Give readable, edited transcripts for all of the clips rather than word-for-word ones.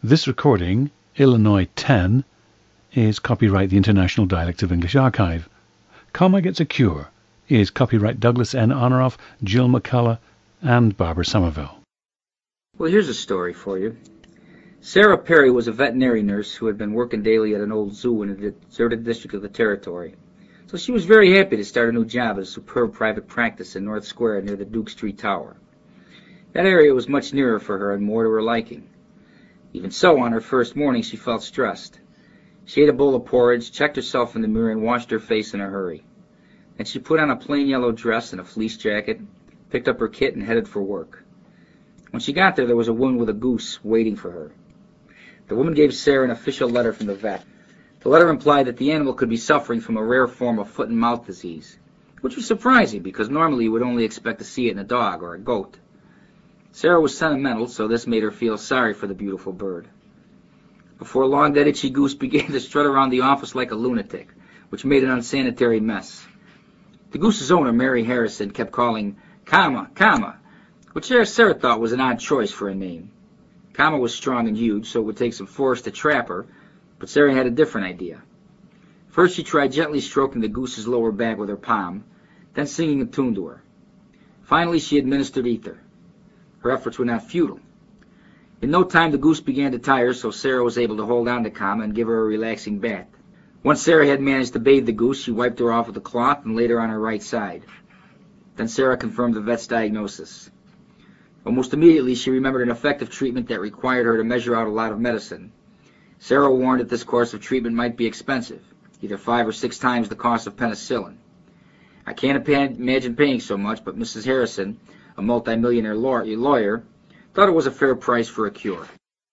This recording, Illinois 10, is copyright the International Dialects of English Archive. Comma Gets a Cure is copyright Douglas N. Honoroff, Jill McCullough, and Barbara Somerville. Well, here's a story for you. Sarah Perry was a veterinary nurse who had been working daily at an old zoo in a deserted district of the territory. So she was very happy to start a new job at a superb private practice in North Square near the Duke Street Tower. That area was much nearer for her and more to her liking. Even so, on her first morning, she felt stressed. She ate a bowl of porridge, checked herself in the mirror, and washed her face in a hurry. Then she put on a plain yellow dress and a fleece jacket, picked up her kit, and headed for work. When she got there was a woman with a goose waiting for her. The woman gave Sarah an official letter from the vet. The letter implied that the animal could be suffering from a rare form of foot and mouth disease, which was surprising because normally you would only expect to see it in a dog or a goat. Sarah was sentimental, so this made her feel sorry for the beautiful bird. Before long, that itchy goose began to strut around the office like a lunatic, which made an unsanitary mess. The goose's owner, Mary Harrison, kept calling Comma, Comma, which Sarah thought was an odd choice for a name. Comma was strong and huge, so it would take some force to trap her, but Sarah had a different idea. First, she tried gently stroking the goose's lower back with her palm, then singing a tune to her. Finally, she administered ether. Her efforts were not futile. In no time, the goose began to tire, so Sarah was able to hold on to Comma and give her a relaxing bath. Once Sarah had managed to bathe the goose, she wiped her off with a cloth and laid her on her right side. Then Sarah confirmed the vet's diagnosis. Almost immediately, she remembered an effective treatment that required her to measure out a lot of medicine. Sarah warned that this course of treatment might be expensive, either 5 or 6 times the cost of penicillin. I can't imagine paying so much, but Mrs. Harrison, a multi-millionaire lawyer, thought it was a fair price for a cure.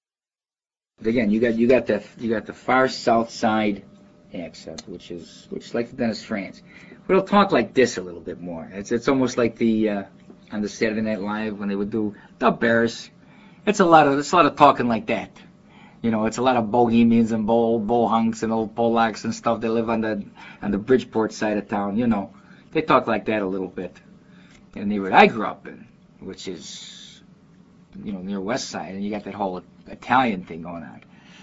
But again, you got the far south side accent, which is like the Dennis Franz. But it'll talk like this a little bit more. It's almost like the on the Saturday Night Live when they would do the Bears. It's a lot of talking like that. You know, it's a lot of bohemians and bohunks and old Polacks and stuff. They live on the Bridgeport side of town. You know, they talk like that a little bit. In the neighborhood I grew up in, which is, you know, near West Side, and you got that whole Italian thing going on.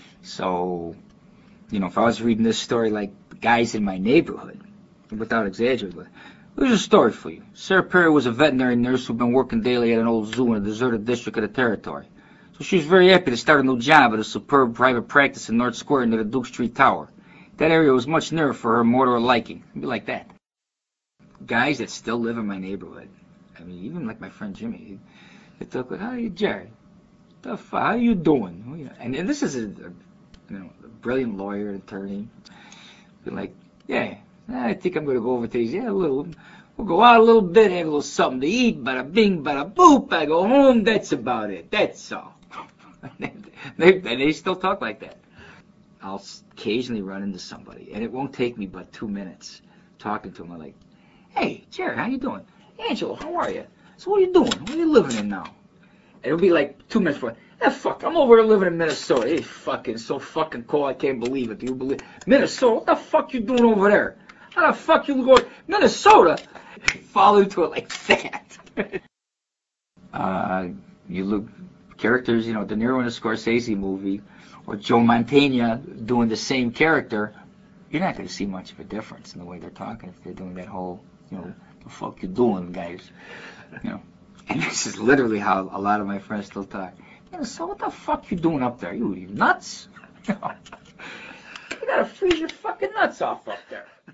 So, you know, if I was reading this story like guys in my neighborhood, without exaggerating, there's a story for you. Sarah Perry was a veterinary nurse who'd been working daily at an old zoo in a deserted district of the territory. So she was very happy to start a new job at a superb private practice in North Square near the Duke Street Tower. That area was much nearer for her, more to her liking. It'd be like that. Guys that still live in my neighborhood. I mean, even like my friend Jimmy, they talk like, "Hey, Jerry, how you doing?" And this is a brilliant lawyer, attorney. Be like, "Yeah, I think I'm going to go over to these. Yeah, we'll go out a little bit, have a little something to eat. Bada bing, bada boop. I go home. That's about it. That's all." They still talk like that. I'll occasionally run into somebody, and it won't take me but 2 minutes talking to them. I'm like, "Hey, Jerry, how you doing? Angelo, how are you? So what are you doing? Where are you living in now?" And it'll be like 2 minutes before, fuck, I'm over here living in Minnesota. It's fucking so fucking cold, I can't believe it. Do you believe Minnesota? What the fuck you doing over there? How the fuck you going Minnesota? Fall into it like that. You look characters, you know, De Niro in a Scorsese movie, or Joe Mantegna doing the same character, you're not going to see much of a difference in the way they're talking if they're doing that whole, you know, the fuck you doing, guys? You know, and this is literally how a lot of my friends still talk. You know, so what the fuck you doing up there? You nuts? You gotta freeze your fucking nuts off up there.